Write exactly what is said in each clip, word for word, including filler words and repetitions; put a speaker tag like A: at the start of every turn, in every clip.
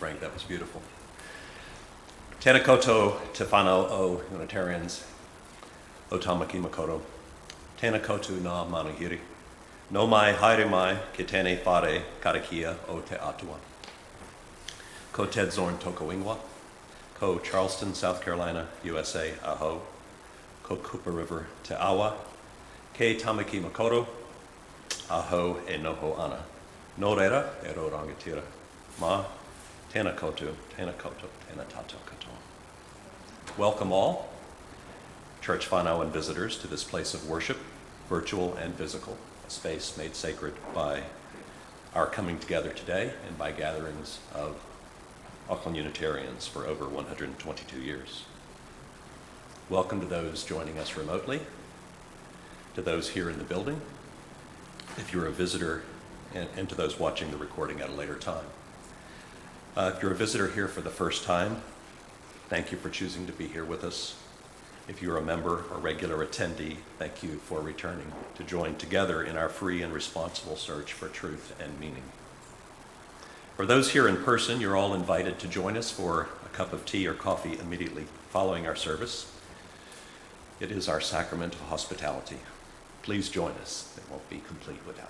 A: Frank. That was beautiful. Tēnā koutou te whanau o Unitarians, o Tamaki Makaurau. Tēnā koutou nā manuhiri. No mai haere mai ke tēnei whare karakia o te atua. Ko Ted Zorn toko ingoa. Ko Charleston, South Carolina, U S A, aho. Ko Cooper River te awa. Ke Tamaki Makaurau, aho e noho ana. No reira e ro rangatira. Ma, tēnā koutou, tēnā koutou, tēnā tātou katoa. Welcome all, church whānau and visitors, to this place of worship, virtual and physical, a space made sacred by our coming together today and by gatherings of Auckland Unitarians for over one hundred twenty-two years. Welcome to those joining us remotely, to those here in the building, if you're a visitor, and, and to those watching the recording at a later time. Uh, if you're a visitor here for the first time, thank you for choosing to be here with us. If you're a member or regular attendee, thank you for returning to join together in our free and responsible search for truth and meaning. For those here in person, you're all invited to join us for a cup of tea or coffee immediately following our service. It is our sacrament of hospitality. Please join us. It won't be complete without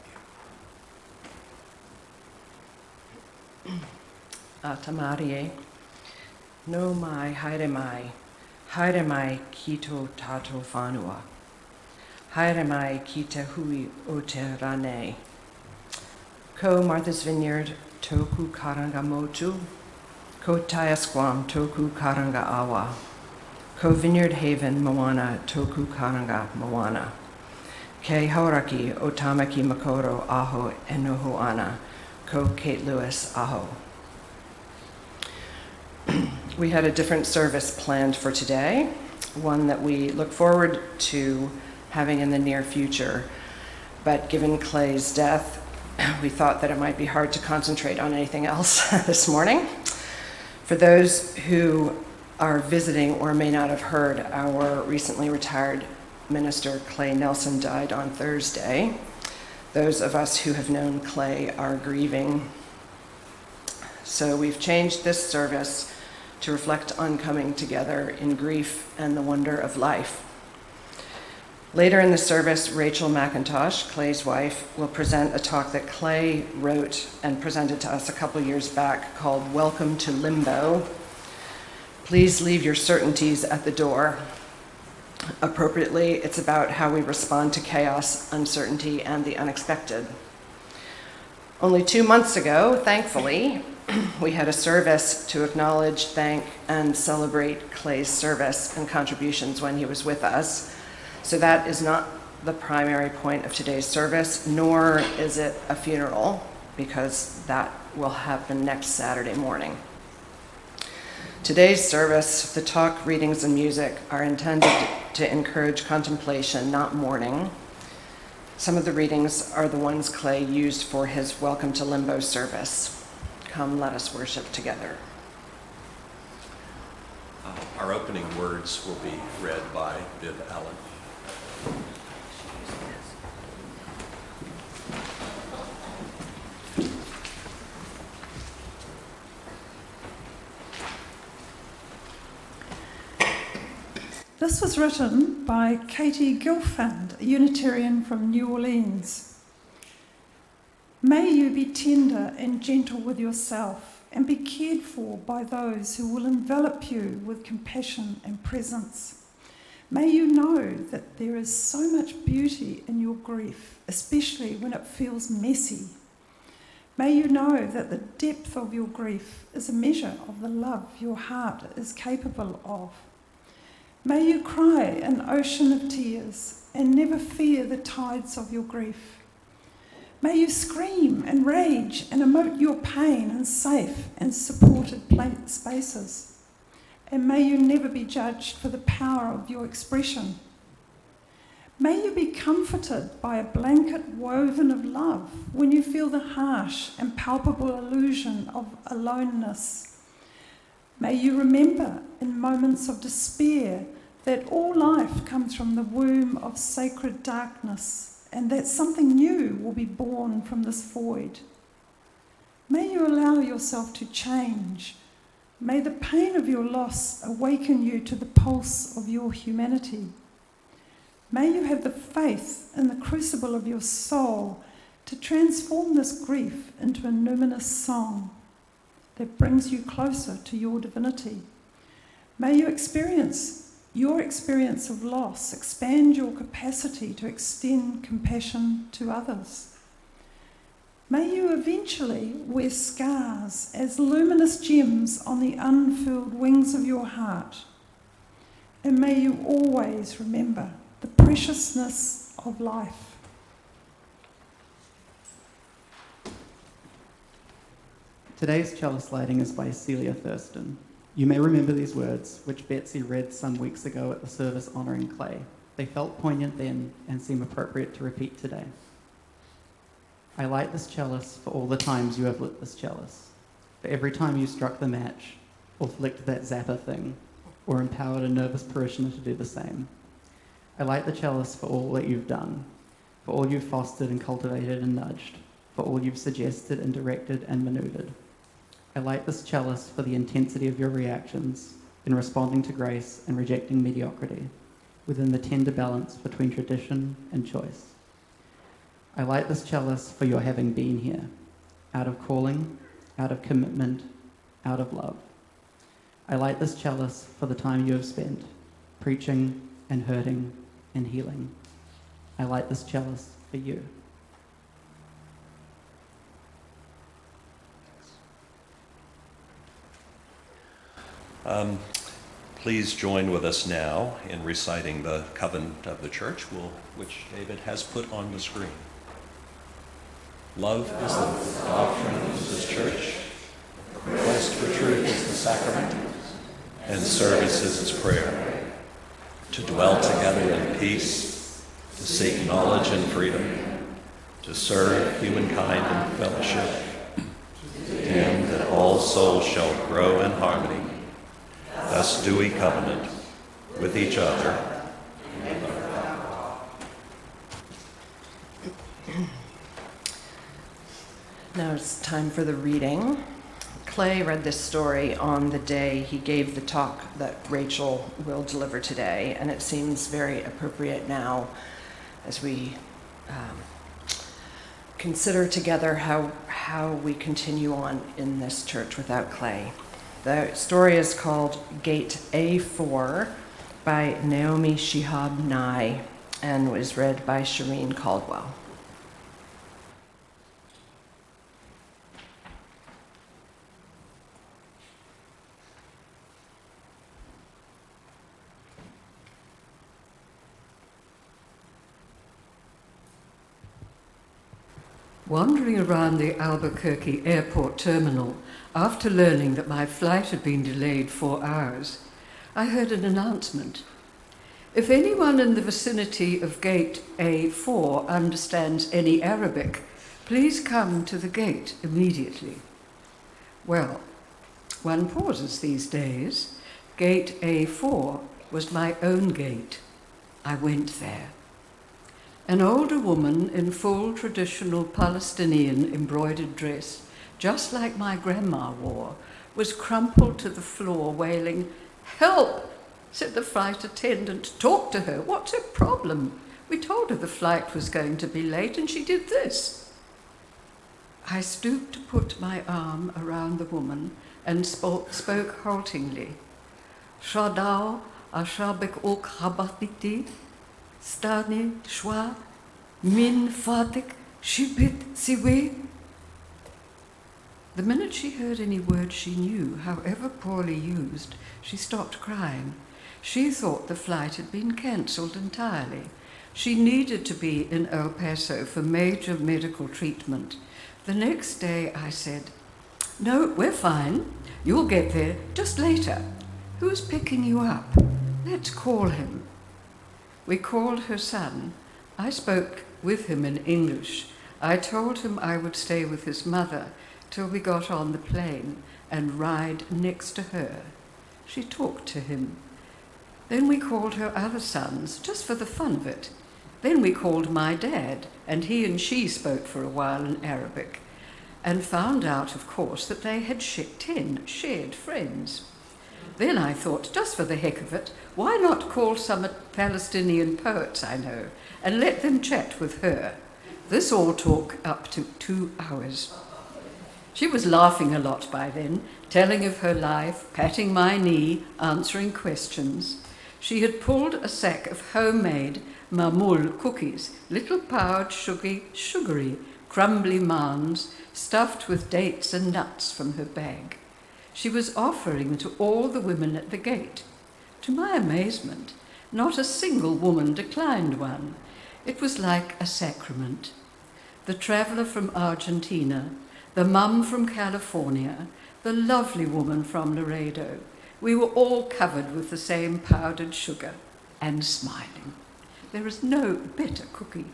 A: you.
B: A tamarie, no mai haere mai, haere mai ki tō tātou whānua. Haere mai ki te hui o te rānei. Ko Martha's Vineyard tōku karanga motu, ko Taiasquam tōku karanga awa, ko Vineyard Haven Moana tōku karanga moana. Kei Hauraki o Tamaki Makaurau aho e noho ana, ko Kate Lewis aho. We had a different service planned for today, one that we look forward to having in the near future. But given Clay's death, we thought that it might be hard to concentrate on anything else this morning. For those who are visiting or may not have heard, our recently retired minister Clay Nelson died on Thursday. Those of us who have known Clay are grieving. So we've changed this service to reflect on coming together in grief and the wonder of life. Later in the service, Rachel McIntosh, Clay's wife, will present a talk that Clay wrote and presented to us a couple years back called Welcome to Limbo. Please leave your certainties at the door. Appropriately, it's about how we respond to chaos, uncertainty, and the unexpected. Only two months ago, thankfully, we had a service to acknowledge, thank, and celebrate Clay's service and contributions when he was with us. So that is not the primary point of today's service, nor is it a funeral, because that will happen next Saturday morning. Today's service, the talk, readings, and music are intended to encourage contemplation, not mourning. Some of the readings are the ones Clay used for his Welcome to Limbo service. Come, let us worship together.
A: Uh, our opening words will be read by Viv Allen.
C: This was written by Katie Gilfand, a Unitarian from New Orleans. May you be tender and gentle with yourself and be cared for by those who will envelop you with compassion and presence. May you know that there is so much beauty in your grief, especially when it feels messy. May you know that the depth of your grief is a measure of the love your heart is capable of. May you cry an ocean of tears and never fear the tides of your grief. May you scream and rage and emote your pain in safe and supported spaces. And may you never be judged for the power of your expression. May you be comforted by a blanket woven of love when you feel the harsh and palpable illusion of aloneness. May you remember in moments of despair that all life comes from the womb of sacred darkness, and that something new will be born from this void. May you allow yourself to change. May the pain of your loss awaken you to the pulse of your humanity. May you have the faith in the crucible of your soul to transform this grief into a numinous song that brings you closer to your divinity. May you experience your experience of loss, expand your capacity to extend compassion to others. May you eventually wear scars as luminous gems on the unfurled wings of your heart. And may you always remember the preciousness of life.
D: Today's chalice lighting is by Celia Thurston. You may remember these words, which Betsy read some weeks ago at the service honouring Clay. They felt poignant then and seem appropriate to repeat today. I light this chalice for all the times you have lit this chalice, for every time you struck the match, or flicked that zapper thing, or empowered a nervous parishioner to do the same. I light the chalice for all that you've done, for all you've fostered and cultivated and nudged, for all you've suggested and directed and manoeuvred. I light this chalice for the intensity of your reactions in responding to grace and rejecting mediocrity, within the tender balance between tradition and choice. I light this chalice for your having been here, out of calling, out of commitment, out of love. I light this chalice for the time you have spent, preaching and hurting and healing. I light this chalice for you.
A: Um, please join with us now in reciting the covenant of the church, will, which David has put on the screen. Love is the doctrine of this church. Quest for truth is the sacrament, and service is its prayer. To dwell together in peace, to seek knowledge and freedom, to serve humankind in fellowship, and that all souls shall grow in harmony. Thus do we covenant with each other.
B: Now it's time for the reading. Clay read this story on the day he gave the talk that Rachel will deliver today, and it seems very appropriate now as we um, consider together how, how we continue on in this church without Clay. The story is called Gate A four by Naomi Shihab Nye and was read by Shireen Caldwell.
E: Wandering around the Albuquerque airport terminal after learning that my flight had been delayed four hours, I heard an announcement. If anyone in the vicinity of Gate A four understands any Arabic, please come to the gate immediately. Well, one pauses these days. Gate A four was my own gate. I went there. An older woman in full traditional Palestinian embroidered dress, just like my grandma wore, was crumpled to the floor wailing, "Help!" said the flight attendant. "Talk to her. What's her problem? We told her the flight was going to be late and she did this." I stooped to put my arm around the woman and spoke, spoke haltingly. "Shadao ashabek ok habatiti. Stani shwa min fatik shibit siwe." The minute she heard any word she knew, however poorly used, she stopped crying. She thought the flight had been cancelled entirely. She needed to be in El Paso for major medical treatment. The next day I said, "No, we're fine. You'll get there just later. Who's picking you up? Let's call him." We called her son. I spoke with him in English. I told him I would stay with his mother till we got on the plane and ride next to her. She talked to him. Then we called her other sons, just for the fun of it. Then we called my dad, and he and she spoke for a while in Arabic. and found out, of course, that they had sh- ten shared friends. Then I thought, just for the heck of it, why not call some Palestinian poets I know and let them chat with her? This all took up to two hours. She was laughing a lot by then, telling of her life, patting my knee, answering questions. She had pulled a sack of homemade mamul cookies, little powdered sugary, sugary, crumbly mounds stuffed with dates and nuts from her bag. She was offering them to all the women at the gate. To my amazement, not a single woman declined one. It was like a sacrament. The traveller from Argentina, the mum from California, the lovely woman from Laredo, we were all covered with the same powdered sugar and smiling. There is no better cookie.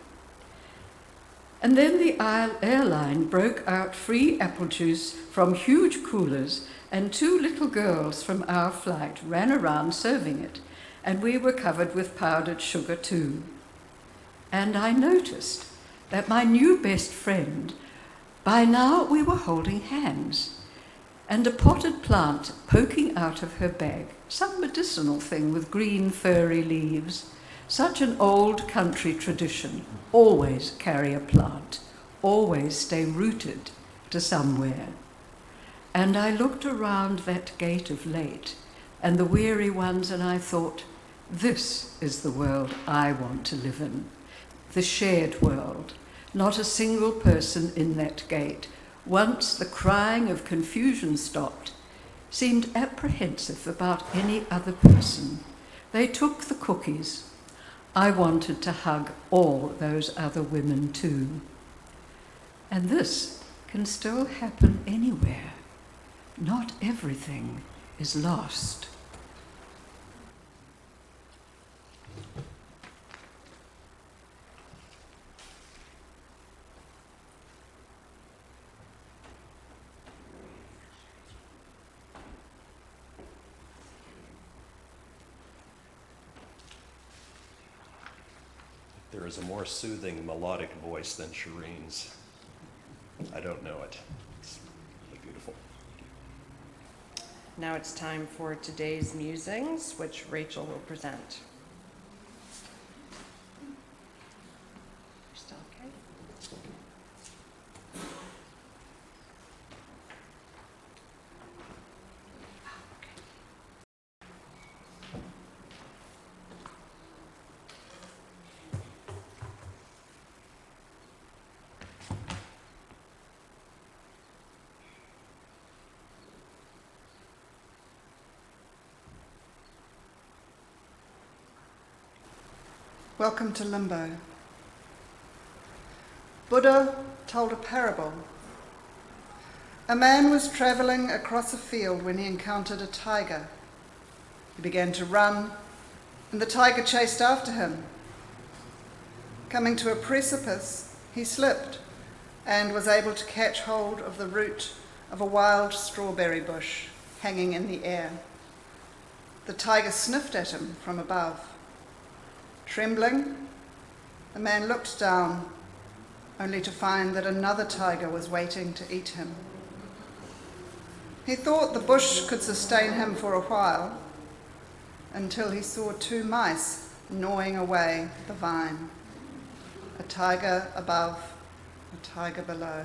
E: And then the airline broke out free apple juice from huge coolers, and two little girls from our flight ran around serving it, and we were covered with powdered sugar too. And I noticed that my new best friend, by now we were holding hands, and a potted plant poking out of her bag, some medicinal thing with green furry leaves. Such an old country tradition, always carry a plant, always stay rooted to somewhere. And I looked around that gate of late and the weary ones, and I thought, this is the world I want to live in, the shared world, not a single person in that gate. Once the crying of confusion stopped, seemed apprehensive about any other person. They took the cookies. I wanted to hug all those other women too. And this can still happen anywhere. Not everything is lost.
A: There is a more soothing melodic voice than Shireen's. I don't know it. It's really beautiful.
B: Now it's time for today's musings, which Rachel will present. You're still okay?
F: Welcome to Limbo. Buddha told a parable. A man was travelling across a field when he encountered a tiger. He began to run, and the tiger chased after him. Coming to a precipice, he slipped and was able to catch hold of the root of a wild strawberry bush hanging in the air. The tiger sniffed at him from above. Trembling, the man looked down, only to find that another tiger was waiting to eat him. He thought the bush could sustain him for a while, until he saw two mice gnawing away the vine. A tiger above, a tiger below.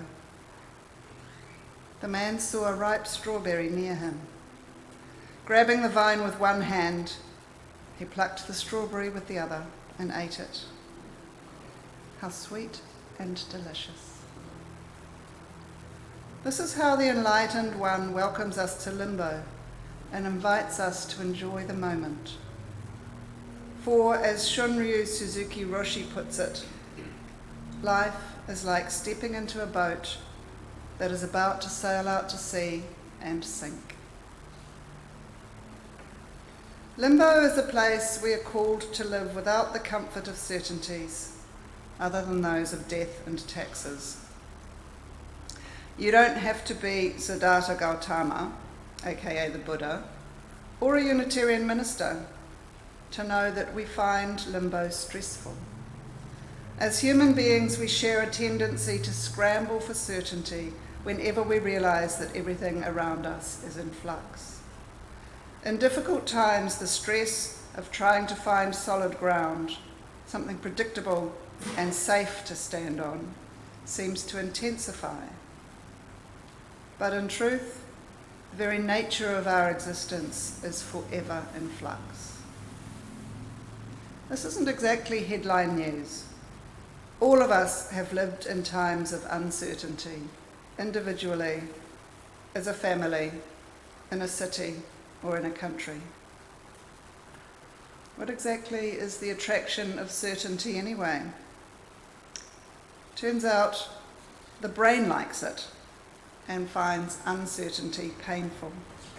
F: The man saw a ripe strawberry near him. Grabbing the vine with one hand, he plucked the strawberry with the other and ate it. How sweet and delicious. This is how the enlightened one welcomes us to limbo and invites us to enjoy the moment. For, as Shunryu Suzuki Roshi puts it, life is like stepping into a boat that is about to sail out to sea and sink. Limbo is a place we are called to live without the comfort of certainties, other than those of death and taxes. You don't have to be Siddhartha Gautama, aka the Buddha, or a Unitarian minister to know that we find limbo stressful. As human beings, we share a tendency to scramble for certainty whenever we realise that everything around us is in flux. In difficult times, the stress of trying to find solid ground, something predictable and safe to stand on, seems to intensify. But in truth, the very nature of our existence is forever in flux. This isn't exactly headline news. All of us have lived in times of uncertainty, individually, as a family, in a city, or in a country. What exactly is the attraction of certainty anyway? Turns out the brain likes it and finds uncertainty painful.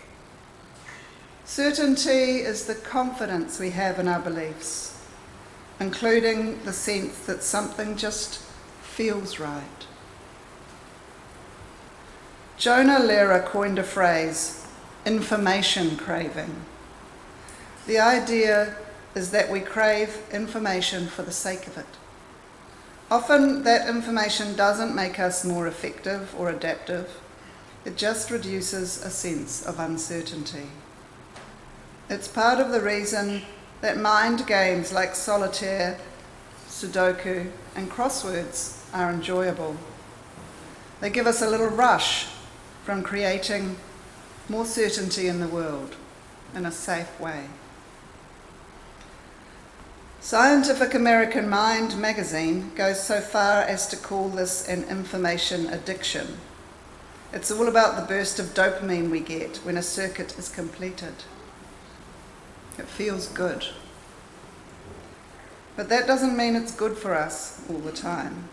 F: Certainty is the confidence we have in our beliefs, including the sense that something just feels right. Jonah Lehrer coined a phrase, information craving. The idea is that we crave information for the sake of it. Often that information doesn't make us more effective or adaptive. It just reduces a sense of uncertainty. It's part of the reason that mind games like solitaire, Sudoku, and crosswords are enjoyable. They give us a little rush from creating more certainty in the world in a safe way. Scientific American Mind magazine goes so far as to call this an information addiction. It's all about the burst of dopamine we get when a circuit is completed. It feels good. But that doesn't mean it's good for us all the time.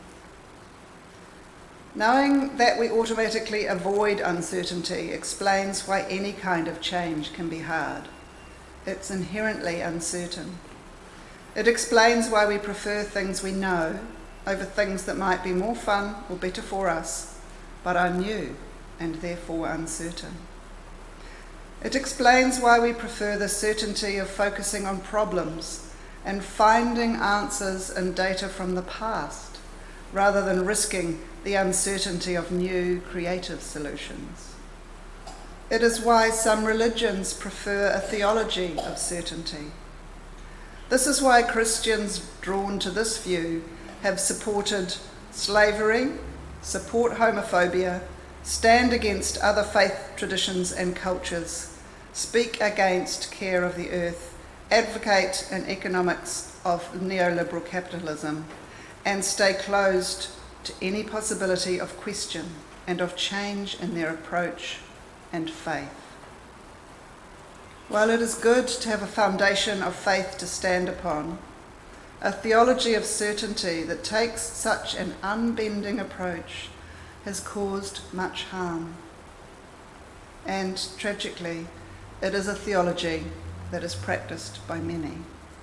F: Knowing that we automatically avoid uncertainty explains why any kind of change can be hard. It's inherently uncertain. It explains why we prefer things we know over things that might be more fun or better for us, but are new and therefore uncertain. It explains why we prefer the certainty of focusing on problems and finding answers and data from the past, rather than risking the uncertainty of new creative solutions. It is why some religions prefer a theology of certainty. This is why Christians drawn to this view have supported slavery, support homophobia, stand against other faith traditions and cultures, speak against care of the earth, advocate an economics of neoliberal capitalism, and stay closed to any possibility of question and of change in their approach and faith. While it is good to have a foundation of faith to stand upon, a theology of certainty that takes such an unbending approach has caused much harm. And tragically, it is a theology that is practiced by many.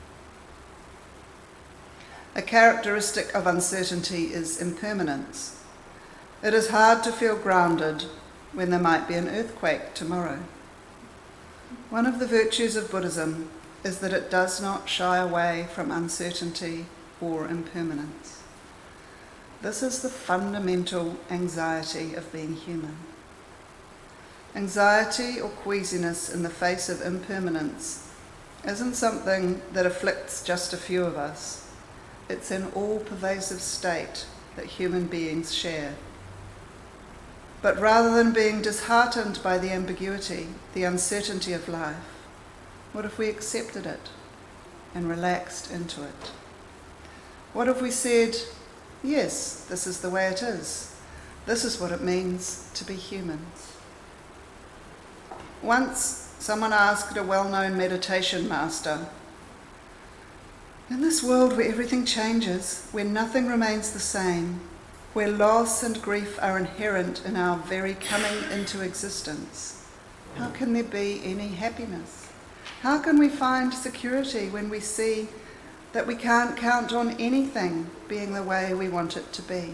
F: A characteristic of uncertainty is impermanence. It is hard to feel grounded when there might be an earthquake tomorrow. One of the virtues of Buddhism is that it does not shy away from uncertainty or impermanence. This is the fundamental anxiety of being human. Anxiety or queasiness in the face of impermanence isn't something that afflicts just a few of us. It's an all-pervasive state that human beings share. But rather than being disheartened by the ambiguity, the uncertainty of life, what if we accepted it and relaxed into it? What if we said, yes, this is the way it is. This is what it means to be human. Once, someone asked a well-known meditation master, in this world where everything changes, where nothing remains the same, where loss and grief are inherent in our very coming into existence, how can there be any happiness? How can we find security when we see that we can't count on anything being the way we want it to be?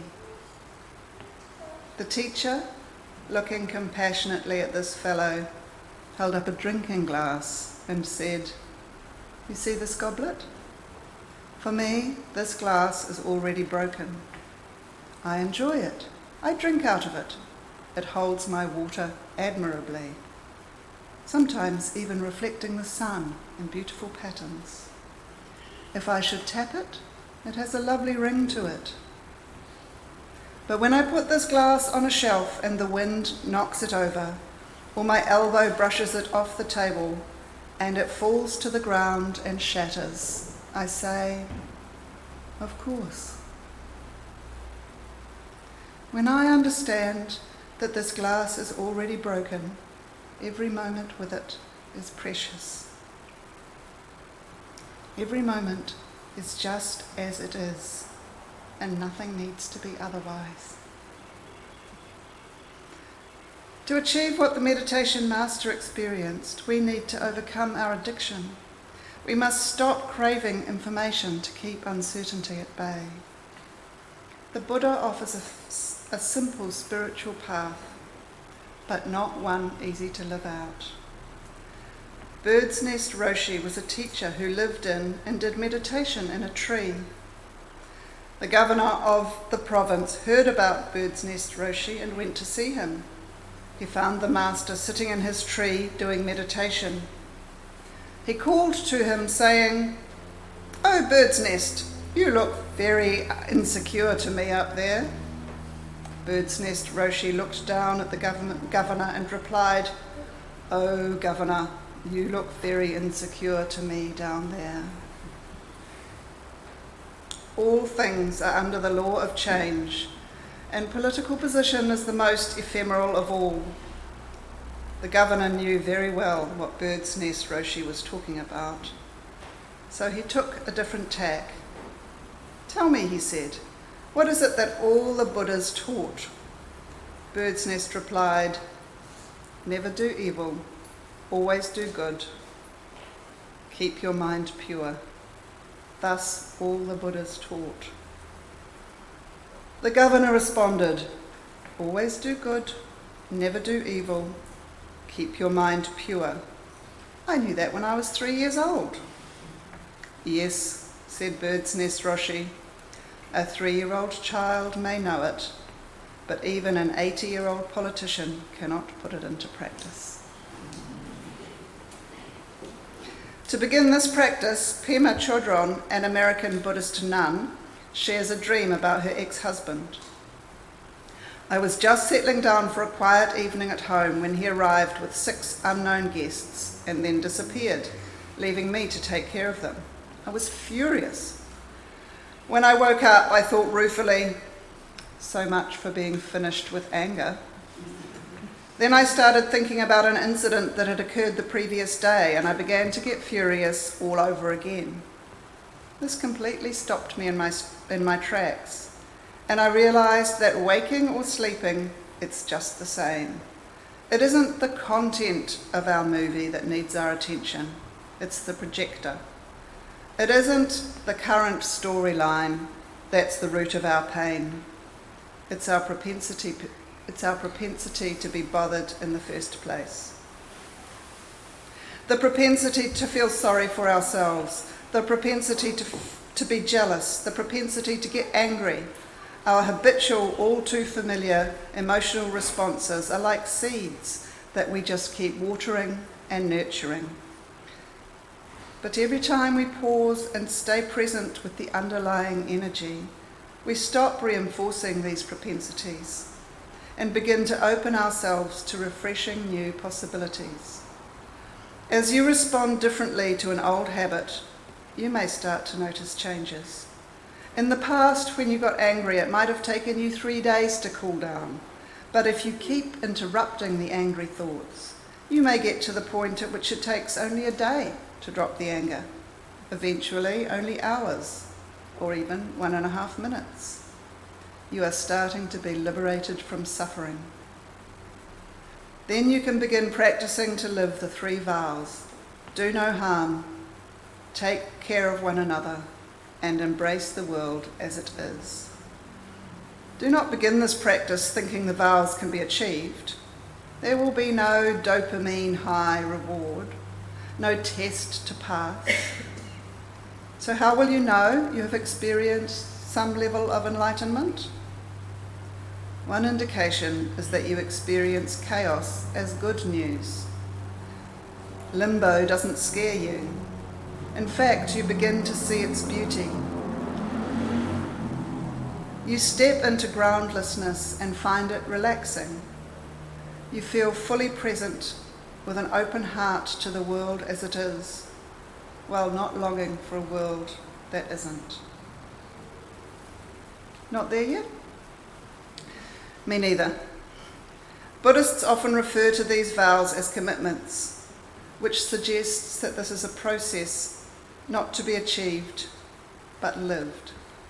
F: The teacher, looking compassionately at this fellow, held up a drinking glass and said, "You see this goblet? For me, this glass is already broken. I enjoy it. I drink out of it. It holds my water admirably, sometimes even reflecting the sun in beautiful patterns. If I should tap it, it has a lovely ring to it. But when I put this glass on a shelf and the wind knocks it over, or my elbow brushes it off the table and it falls to the ground and shatters, I say, of course. When I understand that this glass is already broken, every moment with it is precious. Every moment is just as it is, and nothing needs to be otherwise. To achieve what the meditation master experienced, we need to overcome our addiction. We must stop craving information to keep uncertainty at bay. The Buddha offers a, a simple spiritual path, but not one easy to live out. Bird's Nest Roshi was a teacher who lived in and did meditation in a tree. The governor of the province heard about Bird's Nest Roshi and went to see him. He found the master sitting in his tree doing meditation. He called to him saying, "Oh, Bird's Nest, you look very insecure to me up there." Bird's Nest Roshi looked down at the governor and replied, "Oh, governor, you look very insecure to me down there." All things are under the law of change, and political position is the most ephemeral of all. The governor knew very well what Bird's Nest Roshi was talking about, so he took a different tack. "Tell me," he said, "what is it that all the Buddhas taught?" Bird's Nest replied, "Never do evil, always do good. Keep your mind pure. Thus all the Buddhas taught." The governor responded, "Always do good, never do evil, keep your mind pure. I knew that when I was three years old." "Yes," said Bird's Nest Roshi, "a three-year-old child may know it, but even an eighty-year-old politician cannot put it into practice." To begin this practice, Pema Chodron, an American Buddhist nun, shares a dream about her ex-husband. "I was just settling down for a quiet evening at home when he arrived with six unknown guests and then disappeared, leaving me to take care of them. I was furious. When I woke up, I thought ruefully, so much for being finished with anger. Then I started thinking about an incident that had occurred the previous day, and I began to get furious all over again. This completely stopped me in my, in my tracks, and I realised that waking or sleeping, it's just the same. It isn't the content of our movie that needs our attention, it's the projector. It isn't the current storyline that's the root of our pain. It's our propensity, it's our propensity to be bothered in the first place. The propensity to feel sorry for ourselves, the propensity to, to be jealous, the propensity to get angry. Our habitual, all too familiar emotional responses are like seeds that we just keep watering and nurturing. But every time we pause and stay present with the underlying energy, we stop reinforcing these propensities and begin to open ourselves to refreshing new possibilities. As you respond differently to an old habit, you may start to notice changes. In the past, when you got angry, it might have taken you three days to cool down. But if you keep interrupting the angry thoughts, you may get to the point at which it takes only a day to drop the anger, eventually only hours, or even one and a half minutes. You are starting to be liberated from suffering. Then you can begin practicing to live the three vows: do no harm, take care of one another, and embrace the world as it is. Do not begin this practice thinking the vows can be achieved. There will be no dopamine high reward, no test to pass. So how will you know you have experienced some level of enlightenment? One indication is that you experience chaos as good news. Limbo doesn't scare you. In fact, you begin to see its beauty. You step into groundlessness and find it relaxing. You feel fully present with an open heart to the world as it is, while not longing for a world that isn't. Not there yet? Me neither. Buddhists often refer to these vows as commitments, which suggests that this is a process not to be achieved, but lived.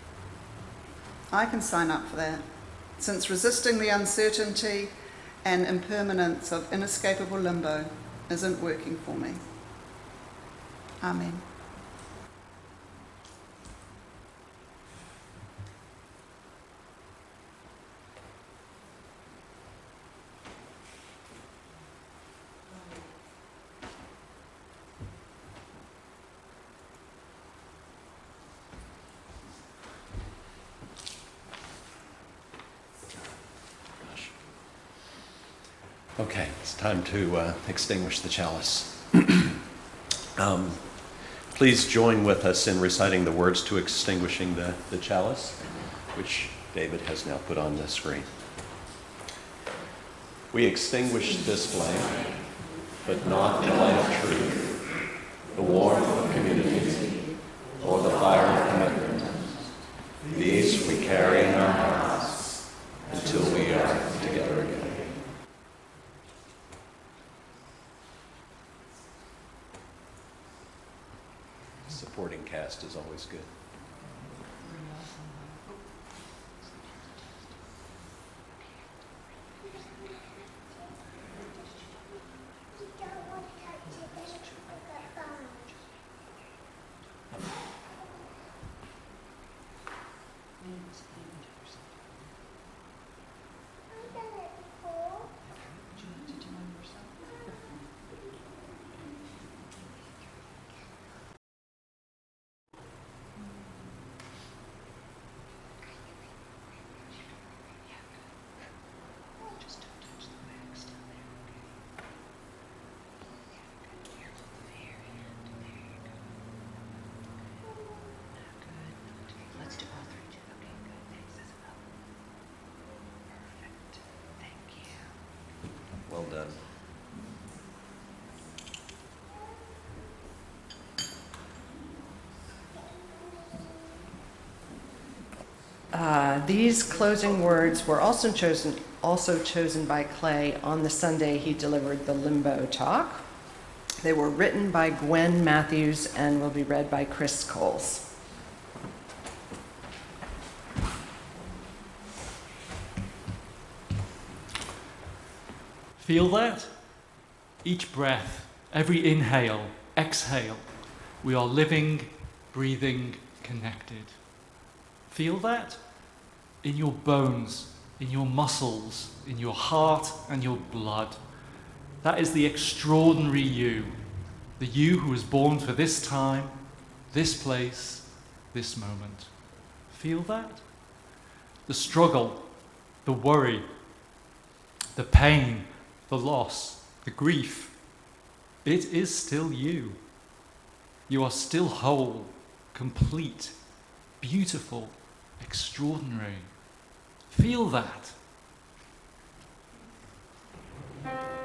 F: I can sign up for that, since resisting the uncertainty and impermanence of inescapable limbo isn't working for me. Amen.
A: Okay, it's time to uh, extinguish the chalice. um, please join with us in reciting the words to extinguishing the, the chalice, which David has now put on the screen. We extinguish this flame, but not the light of truth, the warmth of community, or the fire of commitment. These we carry in our hearts until we are together again. Supporting cast is always good. Well done.
B: Uh, these closing words were also chosen, also chosen by Clay on the Sunday he delivered the Limbo talk. They were written by Gwen Matthews and will be read by Chris Coles.
G: Feel that? Each breath, every inhale, exhale, we are living, breathing, connected. Feel that? In your bones, in your muscles, in your heart and your blood. That is the extraordinary you, the you who was born for this time, this place, this moment. Feel that? The struggle, the worry, the pain, the loss, the grief, it is still you. You are still whole, complete, beautiful, extraordinary. Feel that.